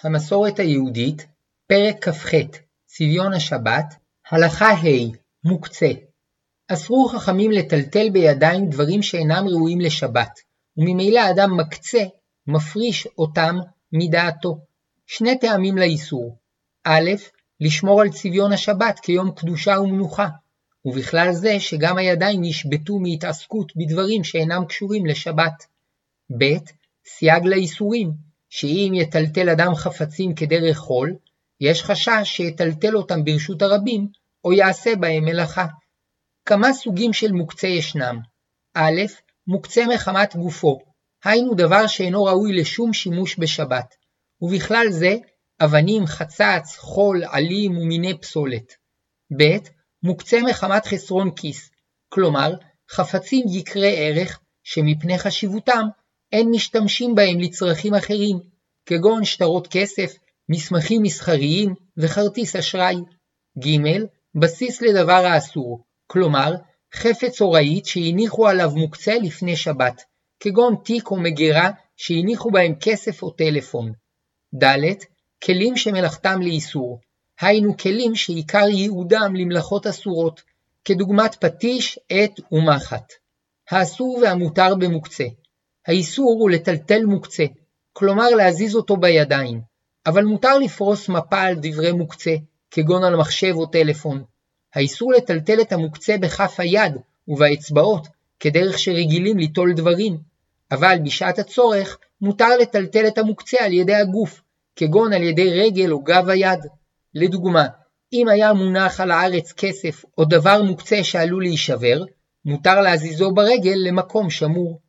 המסורת היהודית, פרק כ"ח, צביון השבת, הלכה ה' מוקצה. אסרו חכמים לטלטל בידיים דברים שאינם ראויים לשבת, וממילא האדם מקצה, מפריש אותם מדעתו. שני טעמים לאיסור. א', לשמור על צביון השבת כיום קדושה ומנוחה, ובכלל זה שגם הידיים נשבתו מהתעסקות בדברים שאינם קשורים לשבת. ב', סייג לאיסורים, שאם יטלטל אדם חפצים כדרך חול, יש חשש שיטלטל אותם ברשות הרבים, או יעשה בהם מלאכה. כמה סוגים של מוקצה ישנם. א', מוקצה מחמת גופו, היינו דבר שאינו ראוי לשום שימוש בשבת, ובכלל זה אבנים, חצץ, חול, עלים ומיני פסולת. ב', מוקצה מחמת חסרון כיס, כלומר חפצים יקרי ערך שמפני חשיבותם אין משתמשים בהם לצרכים אחרים, כגון שטרות כסף, מסמכים מסחריים וכרטיס אשראי. ג', בסיס לדבר האסור, כלומר חפץ או רהיט שהניחו עליו מוקצה לפני שבת, כגון תיק או מגירה שהניחו בהם כסף או טלפון. ד', כלים שמלאכתם לאיסור, היינו כלים שעיקר ייעודם למלאכות אסורות, כדוגמת פטיש, עט ומחט. האסור והמותר במוקצה. האיסור הוא לטלטל מוקצה, כלומר להזיז אותו בידיים, אבל מותר לפרוס מפה על דברי מוקצה, כגון על מחשב או טלפון. האיסור לטלטל את המוקצה בכף היד ובאצבעות, כדרך שרגילים ליטול דברים, אבל בשעת הצורך מותר לטלטל את המוקצה על ידי הגוף, כגון על ידי רגל או גב היד. לדוגמה, אם היה מונח על הארץ כסף או דבר מוקצה שעלול להישבר, מותר להזיזו ברגל למקום שמור.